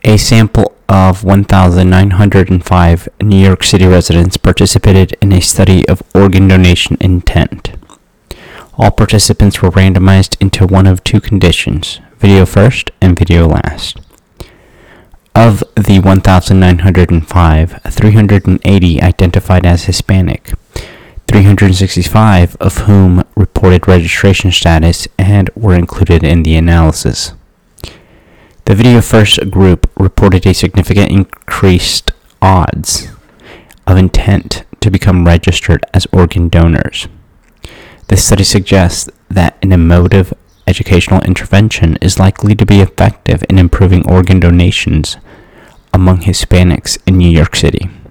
A sample of 1,905 New York City residents participated in a study of organ donation intent. All participants were randomized into one of two conditions: video first and video last. Of the 1,905, 380 identified as Hispanic, 365 of whom reported registration status and were included in the analysis. The video first group reported a significant increased odds of intent to become registered as organ donors. This study suggests that an emotive educational intervention is likely to be effective in improving organ donations among Hispanics in New York City.